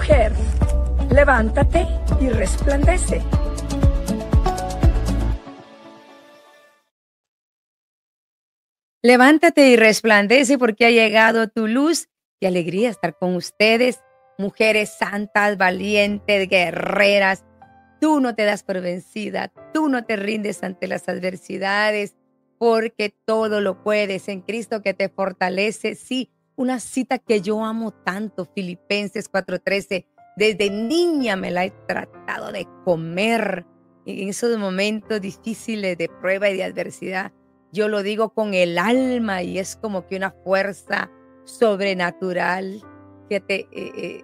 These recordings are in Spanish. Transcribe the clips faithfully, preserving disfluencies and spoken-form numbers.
Mujer, levántate y resplandece. Levántate y resplandece porque ha llegado tu luz. Qué alegría estar con ustedes, mujeres santas, valientes, guerreras. Tú no te das por vencida, tú no te rindes ante las adversidades, porque todo lo puedes en Cristo que te fortalece. Sí, una cita que yo amo tanto, Filipenses cuatro trece. Desde niña me la he tratado de comer en esos momentos difíciles de prueba y de adversidad. Yo lo digo con el alma y es como que una fuerza sobrenatural que te eh, eh,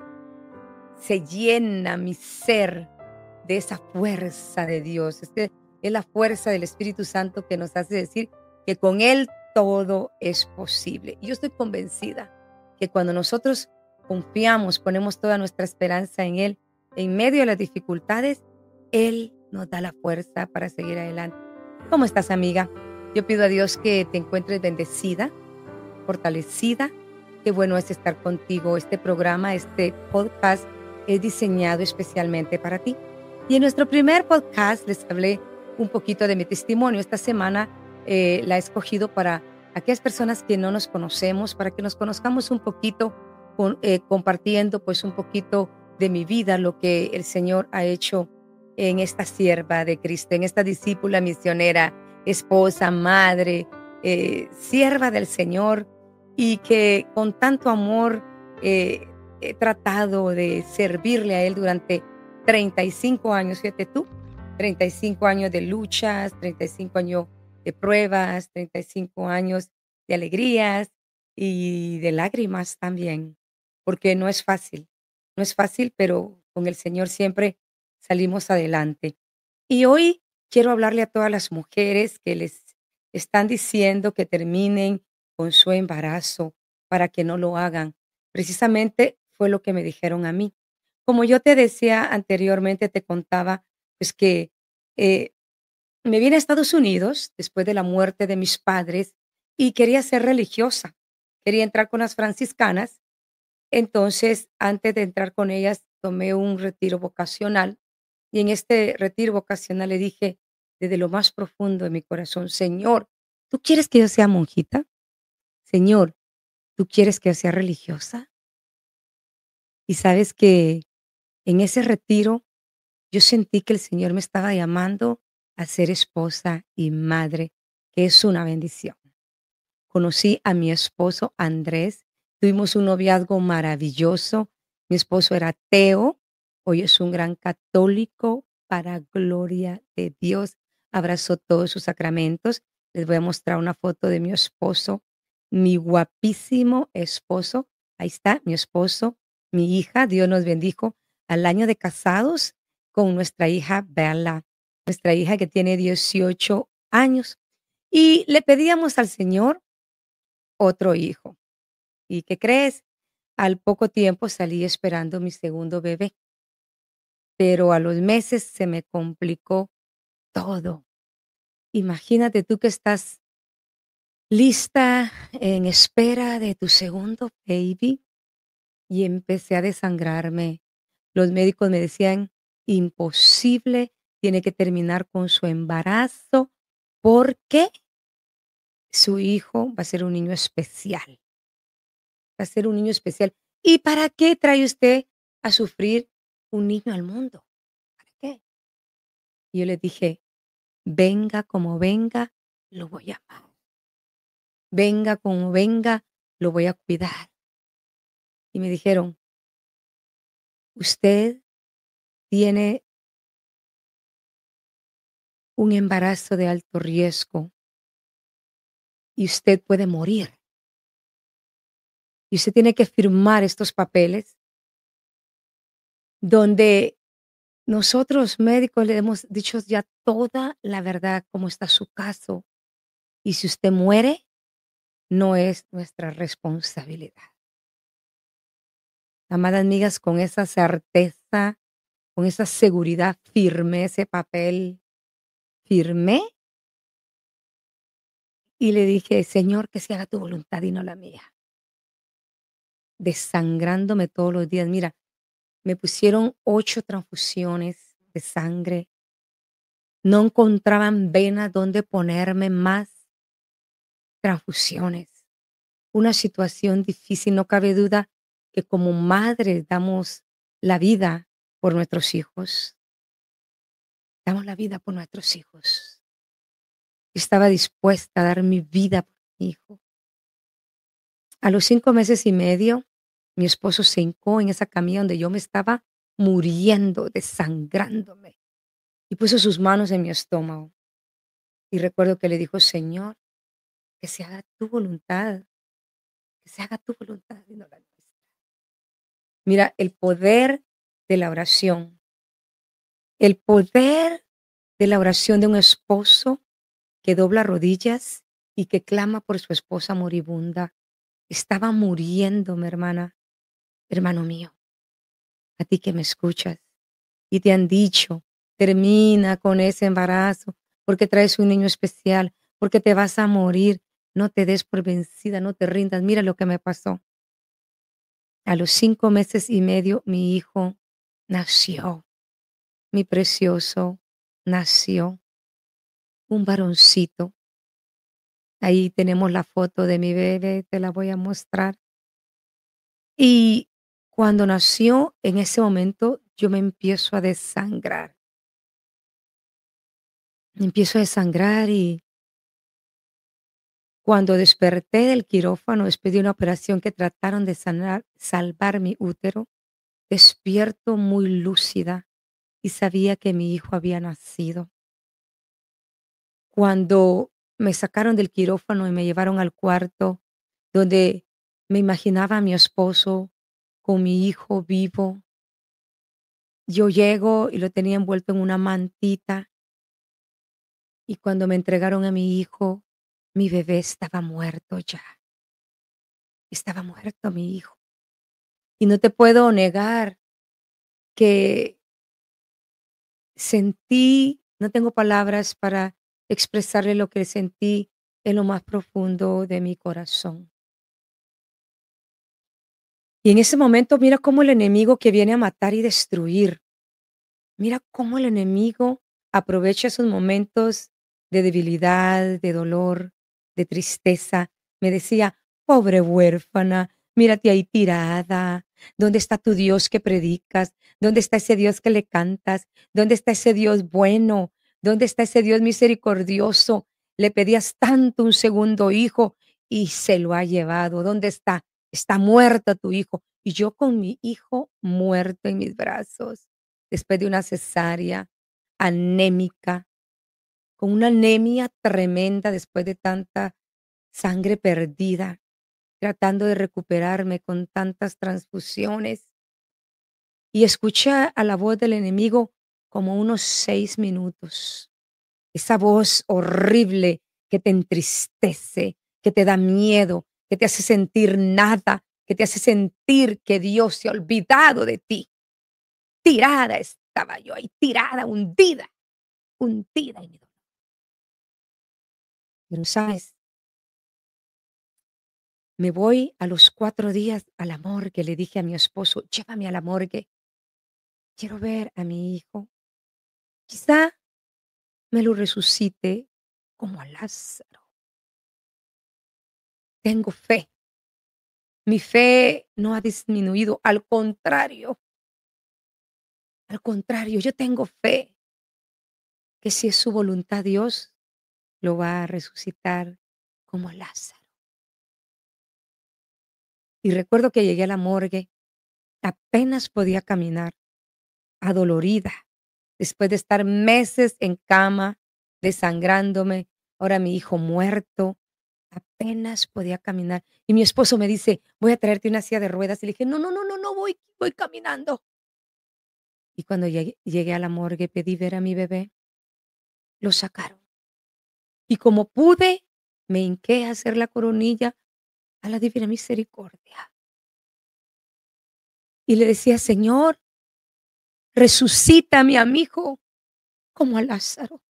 se llena mi ser de esa fuerza de Dios. Es que es la fuerza del Espíritu Santo que nos hace decir que con Él todo es posible. Y yo estoy convencida que cuando nosotros confiamos, ponemos toda nuestra esperanza en Él, en medio de las dificultades, Él nos da la fuerza para seguir adelante. ¿Cómo estás, amiga? Yo pido a Dios que te encuentres bendecida, fortalecida. Qué bueno es estar contigo. Este programa, este podcast es diseñado especialmente para ti. Y en nuestro primer podcast les hablé un poquito de mi testimonio. Esta semana eh, la he escogido para aquellas personas que no nos conocemos, para que nos conozcamos un poquito, con, eh, compartiendo pues un poquito de mi vida, lo que el Señor ha hecho en esta sierva de Cristo, en esta discípula misionera, esposa, madre, eh, sierva del Señor, y que con tanto amor eh, he tratado de servirle a Él durante treinta y cinco años, fíjate tú, treinta y cinco años de luchas, treinta y cinco años de pruebas, treinta y cinco años de alegrías y de lágrimas también, porque no es fácil, no es fácil, pero con el Señor siempre salimos adelante. Y hoy quiero hablarle a todas las mujeres que les están diciendo que terminen con su embarazo para que no lo hagan. Precisamente fue lo que me dijeron a mí. Como yo te decía anteriormente, te contaba, pues que eh, me vine a Estados Unidos después de la muerte de mis padres y quería ser religiosa. Quería entrar con las franciscanas. Entonces, antes de entrar con ellas, tomé un retiro vocacional y en este retiro vocacional le dije desde lo más profundo de mi corazón: Señor, ¿tú quieres que yo sea monjita? Señor, ¿tú quieres que yo sea religiosa? Y sabes que en ese retiro yo sentí que el Señor me estaba llamando a ser esposa y madre, que es una bendición. Conocí a mi esposo Andrés, tuvimos un noviazgo maravilloso. Mi esposo era ateo, hoy es un gran católico para gloria de Dios. Abrazó todos sus sacramentos. Les voy a mostrar una foto de mi esposo, mi guapísimo esposo. Ahí está, mi esposo, mi hija. Dios nos bendijo al año de casados con nuestra hija Bella, nuestra hija que tiene dieciocho años. Y le pedíamos al Señor otro hijo. ¿Y qué crees? Al poco tiempo salí esperando mi segundo bebé, pero a los meses se me complicó todo. Imagínate tú que estás lista en espera de tu segundo baby y empecé a desangrarme. Los médicos me decían, imposible, tiene que terminar con su embarazo porque su hijo va a ser un niño especial. Va a ser un niño especial. ¿Y para qué trae usted a sufrir un niño al mundo? ¿Para qué? Y yo le dije, venga como venga, lo voy a amar. Venga como venga, lo voy a cuidar. Y me dijeron, usted tiene un embarazo de alto riesgo y usted puede morir. Y usted tiene que firmar estos papeles donde nosotros médicos le hemos dicho ya toda la verdad, cómo está su caso. Y si usted muere, no es nuestra responsabilidad. Amadas amigas, con esa certeza, con esa seguridad, firmé ese papel, firmé y le dije, Señor, que se haga tu voluntad y no la mía. Desangrándome todos los días. Mira, Me pusieron ocho transfusiones de sangre. No encontraban venas donde ponerme más transfusiones. Una situación difícil, no cabe duda que como madres damos la vida por nuestros hijos. Damos la vida por nuestros hijos. Estaba dispuesta a dar mi vida por mi hijo. A los cinco meses y medio, mi esposo se hincó en esa camilla donde yo me estaba muriendo, desangrándome, y puso sus manos en mi estómago. Y recuerdo que le dijo: "Señor, que se haga tu voluntad, que se haga tu voluntad y no la nuestra". Mira, el poder de la oración, el poder de la oración de un esposo que dobla rodillas y que clama por su esposa moribunda. Estaba muriendo, mi hermana, hermano mío, a ti que me escuchas, y te han dicho: "Termina con ese embarazo, porque traes un niño especial, porque te vas a morir". No te des por vencida, no te rindas. Mira lo que me pasó. A los cinco meses y medio, mi hijo nació, mi precioso nació, un varoncito. Ahí tenemos la foto de mi bebé, te la voy a mostrar. Y cuando nació, en ese momento, yo me empiezo a desangrar. Me empiezo a desangrar y cuando desperté del quirófano después de una operación que trataron de sanar, salvar mi útero, despierto muy lúcida y sabía que mi hijo había nacido. Cuando me sacaron del quirófano y me llevaron al cuarto donde me imaginaba a mi esposo con mi hijo vivo, yo llego y lo tenía envuelto en una mantita y cuando me entregaron a mi hijo, mi bebé estaba muerto ya, estaba muerto mi hijo. Y no te puedo negar que sentí, no tengo palabras para expresarle lo que sentí en lo más profundo de mi corazón. Y en ese momento mira cómo el enemigo que viene a matar y destruir, mira cómo el enemigo aprovecha esos momentos de debilidad, de dolor, de tristeza. Me decía: "Pobre huérfana, mírate ahí tirada. ¿Dónde está tu Dios que predicas? ¿Dónde está ese Dios que le cantas? ¿Dónde está ese Dios bueno? ¿Dónde está ese Dios misericordioso? Le pedías tanto un segundo hijo y se lo ha llevado. ¿Dónde está? Está muerto tu hijo". Y yo con mi hijo muerto en mis brazos después de una cesárea, anémica, con una anemia tremenda después de tanta sangre perdida, tratando de recuperarme con tantas transfusiones. Y escuché a la voz del enemigo como unos seis minutos. Esa voz horrible que te entristece, que te da miedo, que te hace sentir nada, que te hace sentir que Dios se ha olvidado de ti. Tirada estaba yo ahí, tirada, hundida, hundida en mi dolor. Pero, ¿sabes? Me voy a los cuatro días a la morgue, le dije a mi esposo: "Llévame a la morgue, quiero ver a mi hijo, quizá me lo resucite como a Lázaro". Tengo fe, mi fe no ha disminuido, al contrario, al contrario, yo tengo fe que si es su voluntad, Dios lo va a resucitar como a Lázaro. Y recuerdo que llegué a la morgue, apenas podía caminar, adolorida, después de estar meses en cama, desangrándome, ahora mi hijo muerto, apenas podía caminar. Y mi esposo me dice: "Voy a traerte una silla de ruedas", y le dije: "No, no, no, no, no voy, voy caminando". Y cuando llegué llegué a la morgue, pedí ver a mi bebé, lo sacaron. Y como pude, me hinqué a hacer la coronilla a la Divina Misericordia. Y le decía: "Señor, resucítame a mi hijo como a Lázaro.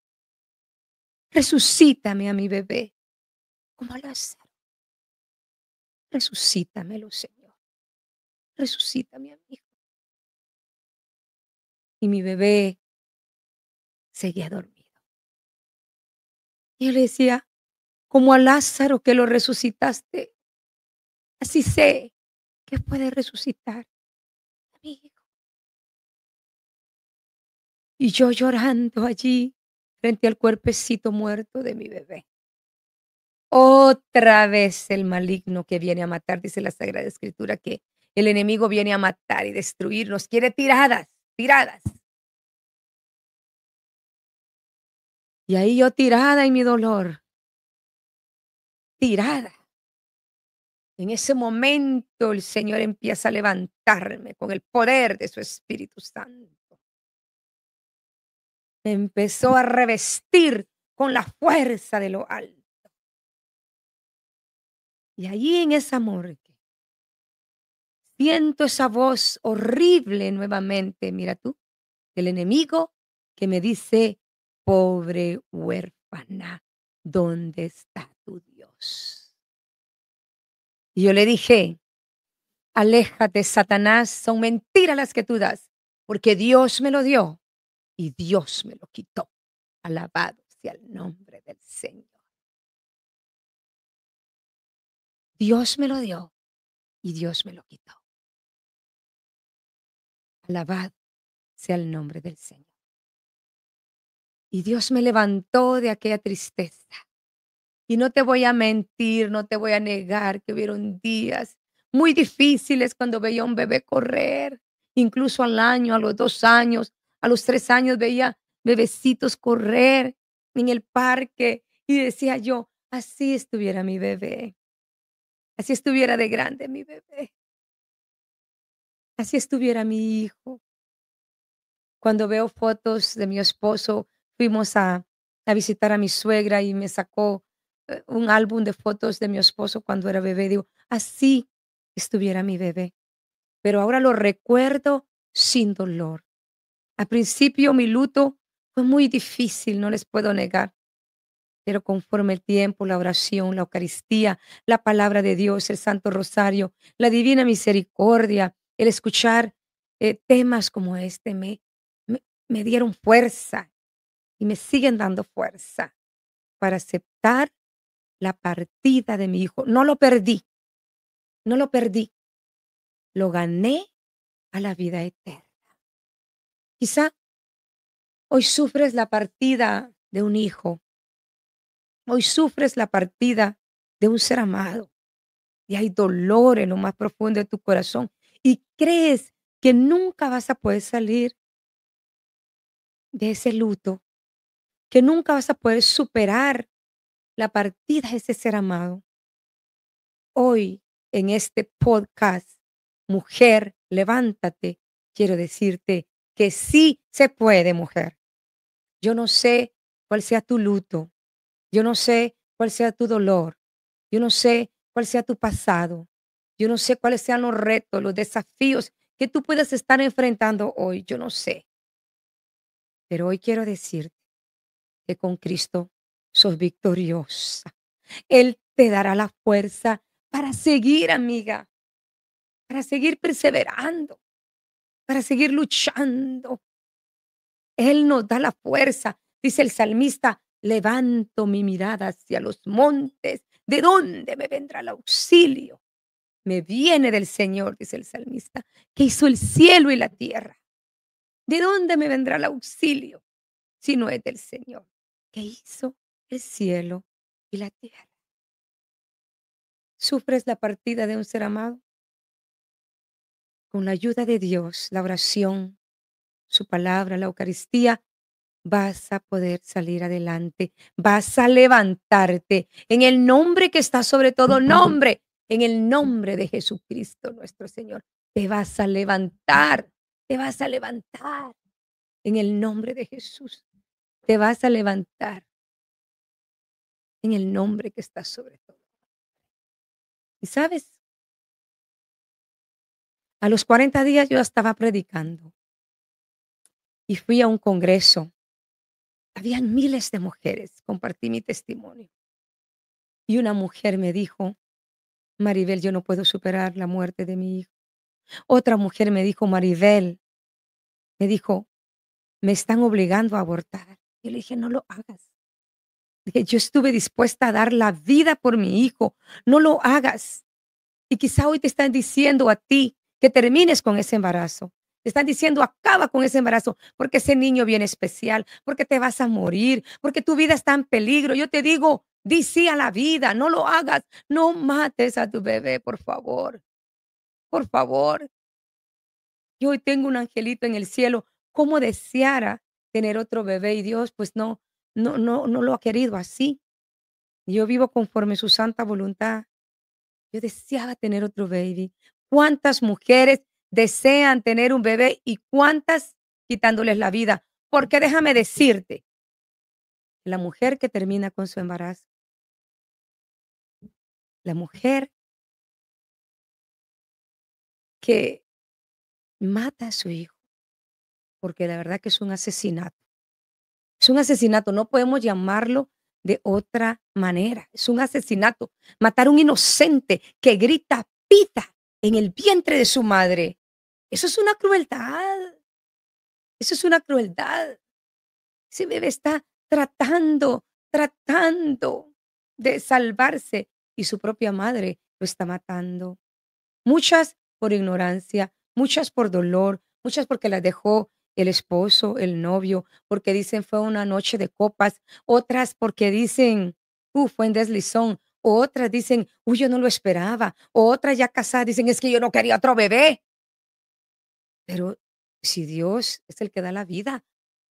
Resucítame a mi bebé como a Lázaro. Resucítamelo, Señor. Resucítame a mi hijo". y mi bebé seguía dormido. Y yo le decía, como a Lázaro que lo resucitaste, así sé que puede resucitar a mi hijo. Y yo llorando allí frente al cuerpecito muerto de mi bebé. Otra vez el maligno que viene a matar, dice la Sagrada Escritura, que el enemigo viene a matar y destruir, nos quiere tiradas, tiradas. Y ahí yo tirada en mi dolor, tirada. En ese momento el Señor empieza a levantarme con el poder de su Espíritu Santo. Me empezó a revestir con la fuerza de lo alto. Y allí en esa morgue, siento esa voz horrible nuevamente, mira tú, del enemigo que me dice, pobre huérfana, ¿dónde está tu Dios? Y yo le dije, aléjate, Satanás, son mentiras las que tú das, porque Dios me lo dio y Dios me lo quitó. Alabado sea el nombre del Señor. Dios me lo dio y Dios me lo quitó. Alabado sea el nombre del Señor. Y Dios me levantó de aquella tristeza. Y no te voy a mentir, no te voy a negar que hubieron días muy difíciles cuando veía a un bebé correr, incluso al año, a los dos años, a los tres años veía bebecitos correr en el parque y decía yo, así estuviera mi bebé, así estuviera de grande mi bebé, así estuviera mi hijo. Cuando veo fotos de mi esposo, fuimos a, a visitar a mi suegra y me sacó eh, un álbum de fotos de mi esposo cuando era bebé. Digo, así estuviera mi bebé. Pero ahora lo recuerdo sin dolor. Al principio mi luto fue muy difícil, no les puedo negar. Pero conforme el tiempo, la oración, la Eucaristía, la palabra de Dios, el Santo Rosario, la divina misericordia, el escuchar eh, temas como este, me, me, me dieron fuerza y me siguen dando fuerza para aceptar la partida de mi hijo. No lo perdí, no lo perdí, lo gané a la vida eterna. Quizá hoy sufres la partida de un hijo, hoy sufres la partida de un ser amado. Y hay dolor en lo más profundo de tu corazón y crees que nunca vas a poder salir de ese luto, que nunca vas a poder superar la partida de ese ser amado. Hoy, en este podcast, Mujer, levántate, quiero decirte que sí se puede, mujer. Yo no sé cuál sea tu luto, yo no sé cuál sea tu dolor, yo no sé cuál sea tu pasado, yo no sé cuáles sean los retos, los desafíos que tú puedas estar enfrentando hoy, yo no sé. Pero hoy quiero decirte que con Cristo sos victoriosa. Él te dará la fuerza para seguir, amiga, para seguir perseverando, para seguir luchando. Él nos da la fuerza, dice el salmista, levanto mi mirada hacia los montes. ¿De dónde me vendrá el auxilio? Me viene del Señor, dice el salmista, que hizo el cielo y la tierra. ¿De dónde me vendrá el auxilio si no es del Señor, que hizo el cielo y la tierra? ¿Sufres la partida de un ser amado? Con la ayuda de Dios, la oración, su palabra, la Eucaristía, vas a poder salir adelante, vas a levantarte en el nombre que está sobre todo nombre, en el nombre de Jesucristo nuestro Señor. Te vas a levantar, te vas a levantar en el nombre de Jesús. Te vas a levantar en el nombre que está sobre todo. Y sabes, a los cuarenta días yo estaba predicando y fui a un congreso. Habían miles de mujeres, compartí mi testimonio. Y una mujer me dijo, Maribel, yo no puedo superar la muerte de mi hijo. Otra mujer me dijo, Maribel, me dijo, me están obligando a abortar. Yo le dije, no lo hagas. Dije, yo estuve dispuesta a dar la vida por mi hijo, no lo hagas. Y quizá hoy te están diciendo a ti que termines con ese embarazo. Te están diciendo, acaba con ese embarazo, porque ese niño viene especial, porque te vas a morir, porque tu vida está en peligro. Yo te digo, di sí a la vida, no lo hagas, no mates a tu bebé, por favor, por favor. Yo hoy tengo un angelito en el cielo, cómo deseara tener otro bebé y Dios pues no, no, no, no lo ha querido así. Yo vivo conforme su santa voluntad. Yo deseaba tener otro baby. ¿Cuántas mujeres desean tener un bebé y cuántas quitándoles la vida? Porque déjame decirte, la mujer que termina con su embarazo, la mujer que mata a su hijo, porque la verdad que es un asesinato. Es un asesinato, no podemos llamarlo de otra manera. Es un asesinato. Matar a un inocente que grita pita en el vientre de su madre. Eso es una crueldad. Eso es una crueldad. Ese bebé está tratando, tratando de salvarse y su propia madre lo está matando. Muchas por ignorancia, muchas por dolor, muchas porque las dejó el esposo, el novio, porque dicen fue una noche de copas, otras porque dicen, uh, fue en deslizón, o otras dicen, uy, yo no lo esperaba, o otras ya casadas dicen, es que yo no quería otro bebé. Pero si Dios es el que da la vida,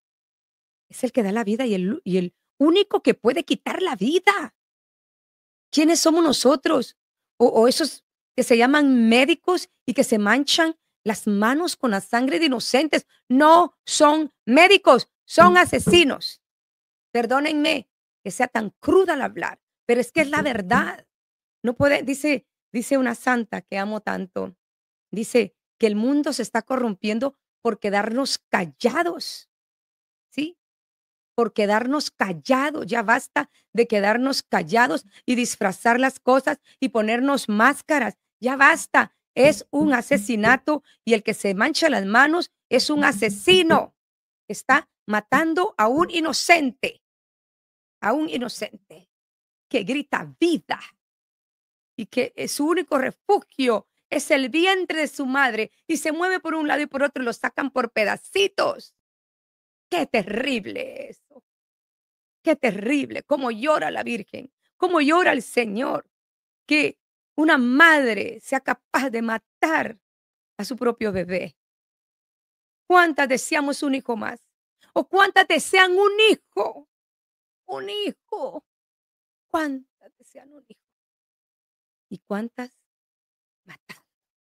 es el que da la vida y el, y el único que puede quitar la vida. ¿Quiénes somos nosotros? O, o esos que se llaman médicos y que se manchan las manos con la sangre de inocentes. No son médicos, son asesinos. Perdónenme que sea tan cruda al hablar, pero es que es la verdad. No puede, dice, dice una santa que amo tanto, dice que el mundo se está corrompiendo por quedarnos callados, ¿sí? Por quedarnos callados. Ya basta de quedarnos callados y disfrazar las cosas y ponernos máscaras. Ya basta. Es un asesinato y el que se mancha las manos es un asesino. Está matando a un inocente, a un inocente que grita vida y que es su único refugio es el vientre de su madre y se mueve por un lado y por otro y lo sacan por pedacitos. Qué terrible eso. Qué terrible, cómo llora la Virgen, cómo llora el Señor, que una madre sea capaz de matar a su propio bebé. ¿Cuántas deseamos un hijo más? ¿O cuántas desean un hijo? Un hijo. ¿Cuántas desean un hijo? ¿Y cuántas matan?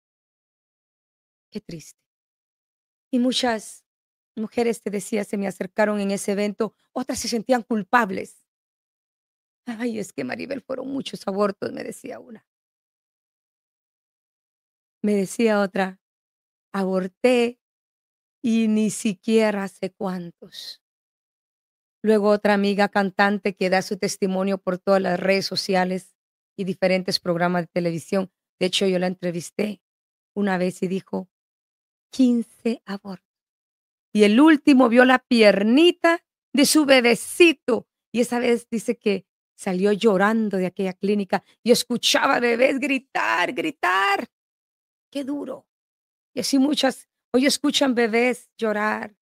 Qué triste. Y muchas mujeres, te decía, se me acercaron en ese evento, otras se sentían culpables. Ay, es que Maribel, fueron muchos abortos, me decía una. Me decía otra, aborté y ni siquiera sé cuántos. Luego otra amiga cantante que da su testimonio por todas las redes sociales y diferentes programas de televisión. De hecho, yo la entrevisté una vez y dijo quince abortos. Y el último vio la piernita de su bebecito. Y esa vez dice que salió llorando de aquella clínica y escuchaba bebés gritar, gritar. Qué duro. Y así muchas hoy escuchan bebés llorar,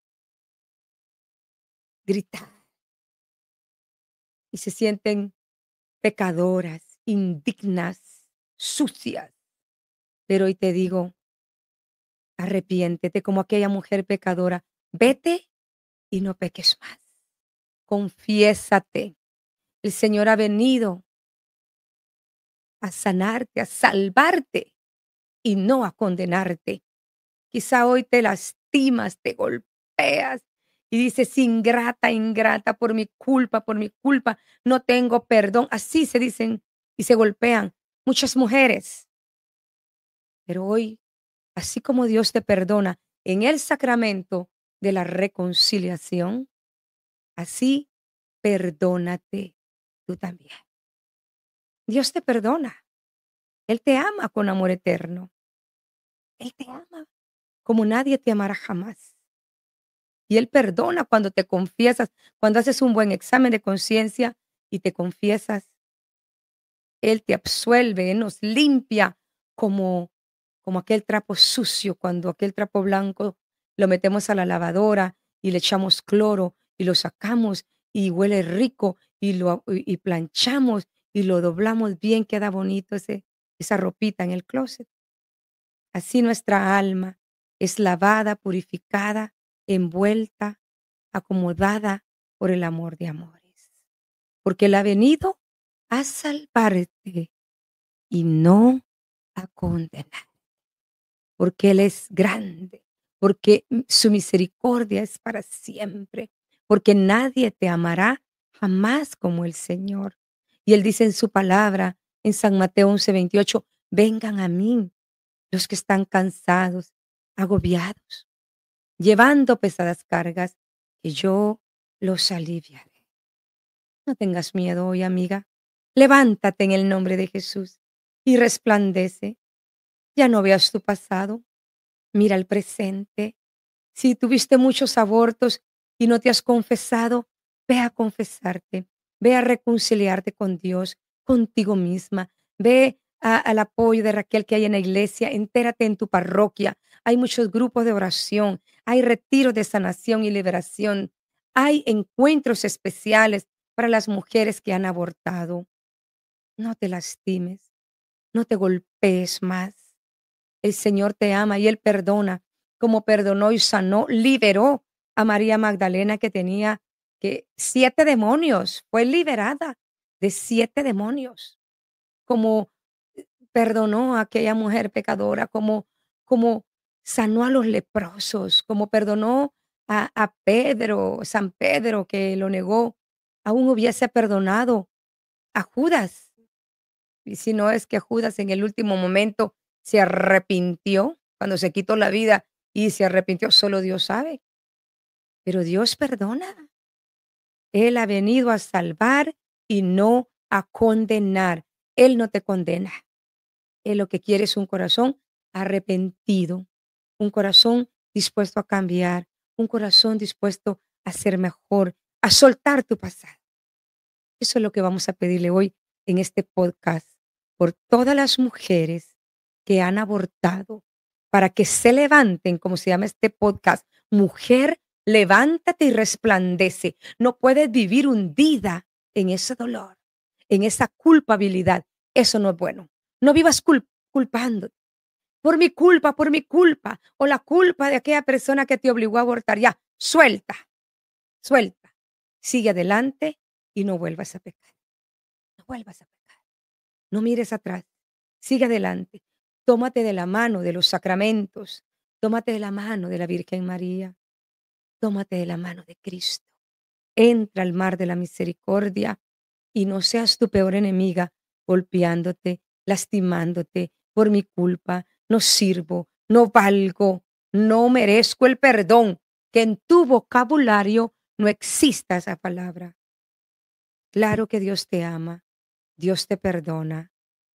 gritar y se sienten pecadoras, indignas, sucias. Pero hoy te digo, arrepiéntete como aquella mujer pecadora. Vete y no peques más. Confiésate. El Señor ha venido a sanarte, a salvarte y no a condenarte. Quizá hoy te lastimas, te golpeas y dices, ingrata, ingrata, por mi culpa, por mi culpa, no tengo perdón. Así se dicen y se golpean muchas mujeres. Pero hoy, así como Dios te perdona en el sacramento de la reconciliación, así perdónate tú también. Dios te perdona. Él te ama con amor eterno. Él te ama como nadie te amará jamás. Y Él perdona cuando te confiesas, cuando haces un buen examen de conciencia y te confiesas. Él te absuelve, Él nos limpia como, como aquel trapo sucio, cuando aquel trapo blanco lo metemos a la lavadora y le echamos cloro y lo sacamos y huele rico y lo y y planchamos y lo doblamos bien, queda bonito ese esa ropita en el closet. Así nuestra alma es lavada, purificada, envuelta, acomodada por el amor de amores. Porque Él ha venido a salvarte y no a condenar, porque Él es grande, porque mm, su misericordia es para siempre, porque nadie te amará jamás como el Señor. Y Él dice en su palabra, en San Mateo once veintiocho, vengan a mí los que están cansados, agobiados, llevando pesadas cargas, que yo los aliviaré. No tengas miedo hoy, amiga. Levántate en el nombre de Jesús y resplandece. Ya no veas tu pasado, mira el presente. Si tuviste muchos abortos y no te has confesado, ve a confesarte, ve a reconciliarte con Dios, contigo misma, ve a- al apoyo de Raquel que hay en la iglesia, entérate en tu parroquia. Hay muchos grupos de oración, hay retiros de sanación y liberación, hay encuentros especiales para las mujeres que han abortado. No te lastimes, no te golpees más. El Señor te ama y Él perdona, como perdonó y sanó, liberó a María Magdalena que tenía que siete demonios, fue liberada de siete demonios, como perdonó a aquella mujer pecadora, como, como sanó a los leprosos, como perdonó a, a Pedro, San Pedro que lo negó, aún hubiese perdonado a Judas. Y si no es que Judas en el último momento se arrepintió, cuando se quitó la vida y se arrepintió, solo Dios sabe. Pero Dios perdona. Él ha venido a salvar y no a condenar. Él no te condena. Él lo que quiere es un corazón arrepentido, un corazón dispuesto a cambiar, un corazón dispuesto a ser mejor, a soltar tu pasado. Eso es lo que vamos a pedirle hoy en este podcast por todas las mujeres que han abortado, para que se levanten, como se llama este podcast, mujer, levántate y resplandece. No puedes vivir hundida en ese dolor, en esa culpabilidad. Eso no es bueno. No vivas cul- culpando. Por mi culpa, por mi culpa, o la culpa de aquella persona que te obligó a abortar. Ya, suelta, suelta. Sigue adelante y no vuelvas a pecar. No vuelvas a pecar. No mires atrás. Sigue adelante. Tómate de la mano de los sacramentos. Tómate de la mano de la Virgen María. Tómate de la mano de Cristo. Entra al mar de la misericordia y no seas tu peor enemiga golpeándote, lastimándote por mi culpa. No sirvo, no valgo, no merezco el perdón. Que en tu vocabulario no exista esa palabra. Claro que Dios te ama, Dios te perdona.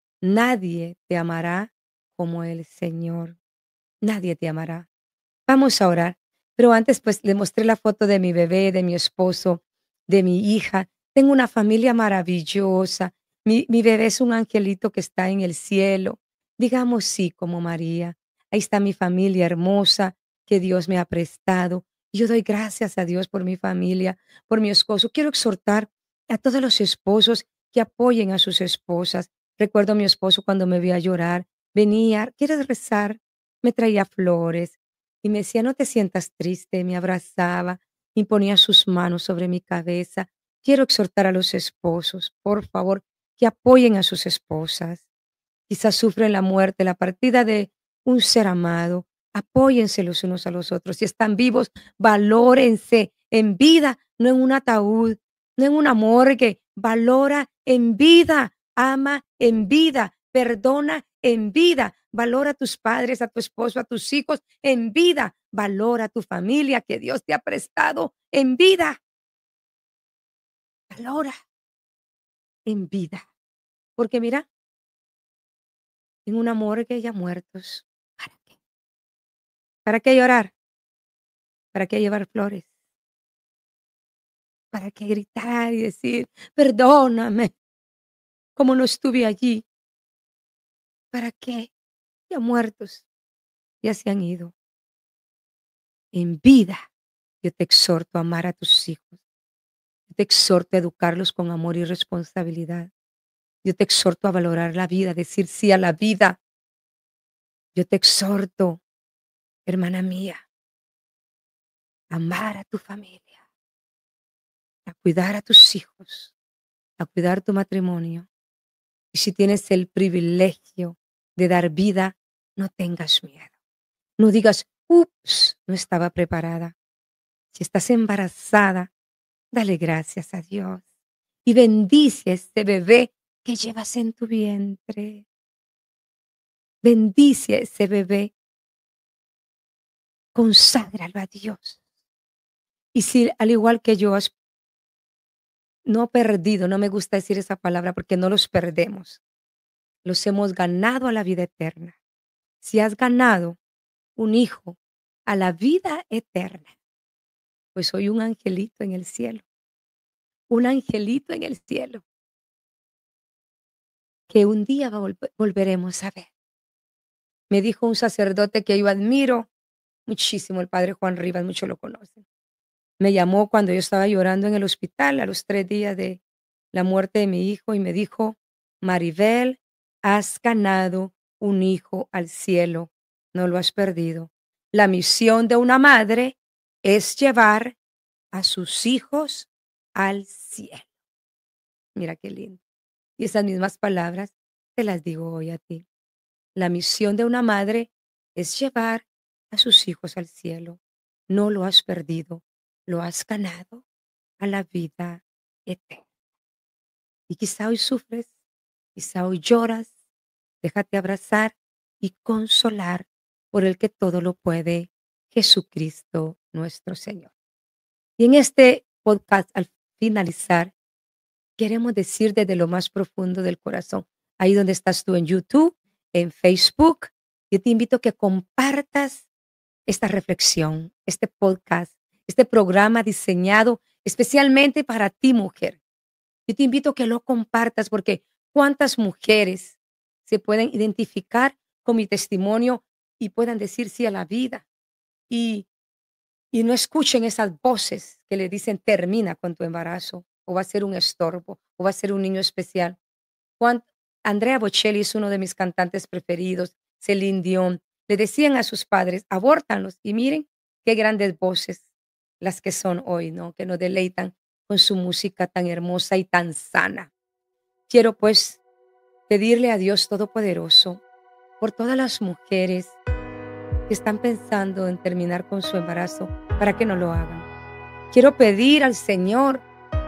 Nadie te amará como el Señor. Nadie te amará. Vamos a orar. Pero antes, pues, le mostré la foto de mi bebé, de mi esposo, de mi hija. Tengo una familia maravillosa. Mi, mi bebé es un angelito que está en el cielo. Digamos sí, como María. Ahí está mi familia hermosa que Dios me ha prestado. Yo doy gracias a Dios por mi familia, por mi esposo. Quiero exhortar a todos los esposos que apoyen a sus esposas. Recuerdo a mi esposo cuando me veía llorar. Venía, ¿quieres rezar? Me traía flores y me decía: "No te sientas triste", me abrazaba y ponía sus manos sobre mi cabeza. Quiero exhortar a los esposos, por favor, que apoyen a sus esposas. Quizás sufren la muerte, la partida de un ser amado. Apóyense los unos a los otros. Si están vivos, valórense en vida, no en un ataúd, no en una morgue. Valora en vida, ama en vida, perdona en vida. Valora a tus padres, a tu esposo, a tus hijos en vida. Valora a tu familia que Dios te ha prestado en vida. Valora en vida. Porque mira, en una morgue ya muertos. ¿Para qué? ¿Para qué llorar? ¿Para qué llevar flores? ¿Para qué gritar y decir, perdóname, como no estuve allí? ¿Para qué? Ya muertos, ya se han ido. En vida, yo te exhorto a amar a tus hijos. Yo te exhorto a educarlos con amor y responsabilidad. Yo te exhorto a valorar la vida, a decir sí a la vida. Yo te exhorto, hermana mía, a amar a tu familia, a cuidar a tus hijos, a cuidar tu matrimonio. Y si tienes el privilegio de dar vida, no tengas miedo. No digas, ups, no estaba preparada. Si estás embarazada, dale gracias a Dios y bendice a este bebé que llevas en tu vientre. Bendice a ese bebé. Conságralo a Dios. Y si al igual que yo has no perdido, no me gusta decir esa palabra porque no los perdemos. Los hemos ganado a la vida eterna. Si has ganado un hijo a la vida eterna, pues soy un angelito en el cielo. Un angelito en el cielo que un día vol volveremos a ver. Me dijo un sacerdote que yo admiro muchísimo, el padre Juan Rivas, muchos lo conocen. Me llamó cuando yo estaba llorando en el hospital a los tres días de la muerte de mi hijo y me dijo, Maribel, has ganado un hijo al cielo, no lo has perdido. La misión de una madre es llevar a sus hijos al cielo. Mira qué lindo. Y esas mismas palabras te las digo hoy a ti. La misión de una madre es llevar a sus hijos al cielo. No lo has perdido, lo has ganado a la vida eterna. Y quizá hoy sufres, quizá hoy lloras, déjate abrazar y consolar por el que todo lo puede, Jesucristo nuestro Señor. Y en este podcast, al finalizar, queremos decir desde lo más profundo del corazón, ahí donde estás tú en YouTube, en Facebook, yo te invito a que compartas esta reflexión, este podcast, este programa diseñado especialmente para ti, mujer. Yo te invito a que lo compartas porque cuántas mujeres se pueden identificar con mi testimonio y puedan decir sí a la vida y, y no escuchen esas voces que le dicen termina con tu embarazo o va a ser un estorbo o va a ser un niño especial. Juan, Andrea Bocelli es uno de mis cantantes preferidos, Celine Dion. Le decían a sus padres, abórtanlos y miren qué grandes voces las que son hoy, ¿no? Que nos deleitan con su música tan hermosa y tan sana. Quiero pues pedirle a Dios Todopoderoso por todas las mujeres que están pensando en terminar con su embarazo para que no lo hagan. Quiero pedir al Señor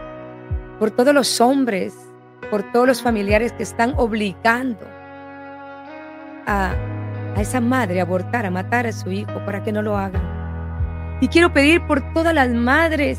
por todos los hombres, por todos los familiares que están obligando a, a esa madre a abortar, a matar a su hijo para que no lo hagan. Y quiero pedir por todas las madres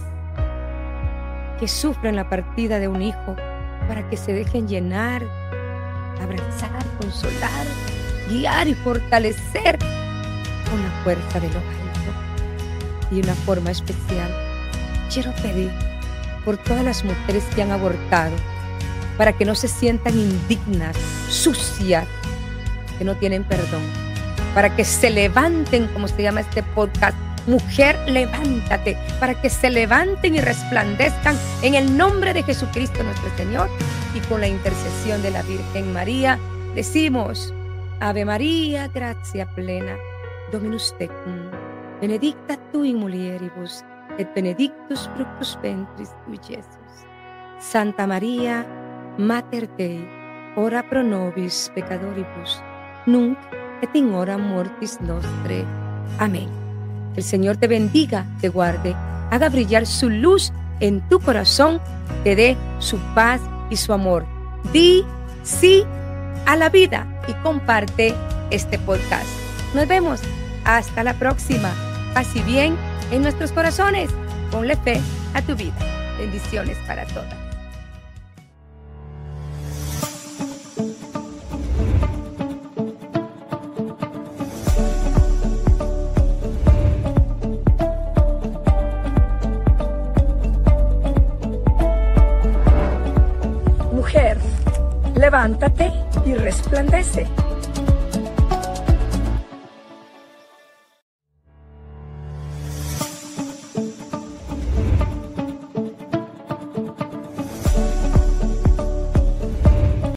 que sufren la partida de un hijo para que se dejen llenar, abrazar, consolar, guiar y fortalecer con la fuerza de lo alto. Y de una forma especial, quiero pedir por todas las mujeres que han abortado, para que no se sientan indignas, sucias, que no tienen perdón, para que se levanten, como se llama este podcast, Mujer, levántate, para que se levanten y resplandezcan en el nombre de Jesucristo nuestro Señor y con la intercesión de la Virgen María, decimos, Ave María, gratia plena, Dominus tecum, benedicta tu in mulieribus, et benedictus fructus ventris tui, Iesus. Santa María, Mater Dei, ora pro nobis peccatoribus, nunc et in hora mortis nostre. Amén. El Señor te bendiga, te guarde, haga brillar su luz en tu corazón, te dé su paz y su amor. Di sí a la vida y comparte este podcast. Nos vemos. Hasta la próxima. Paz y bien en nuestros corazones. Ponle fe a tu vida. Bendiciones para todas. Levántate y resplandece.